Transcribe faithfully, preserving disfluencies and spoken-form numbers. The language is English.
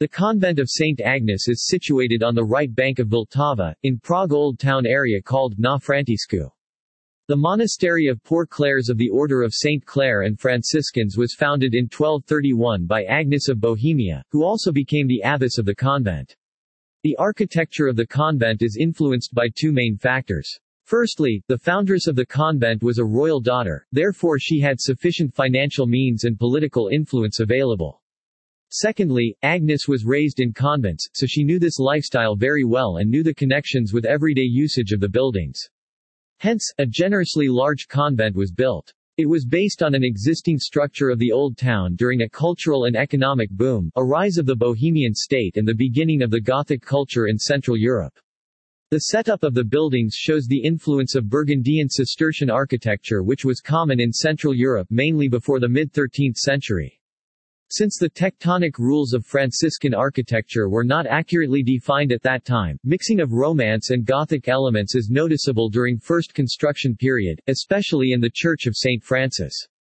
The convent of Saint Agnes is situated on the right bank of Vltava, in Prague Old Town area called Na Frantisku. The monastery of Poor Clares of the Order of Saint Clare and Franciscans was founded in twelve thirty-one by Agnes of Bohemia, who also became the abbess of the convent. The architecture of the convent is influenced by two main factors. Firstly, the foundress of the convent was a royal daughter, therefore she had sufficient financial means and political influence available. Secondly, Agnes was raised in convents, so she knew this lifestyle very well and knew the connections with everyday usage of the buildings. Hence, a generously large convent was built. It was based on an existing structure of the Old Town during a cultural and economic boom, a rise of the Bohemian state and the beginning of the Gothic culture in Central Europe. The setup of the buildings shows the influence of Burgundian Cistercian architecture which was common in Central Europe mainly before the mid-thirteenth century. Since the tectonic rules of Franciscan architecture were not accurately defined at that time, mixing of Romance and Gothic elements is noticeable during first construction period, especially in the Church of Saint Francis.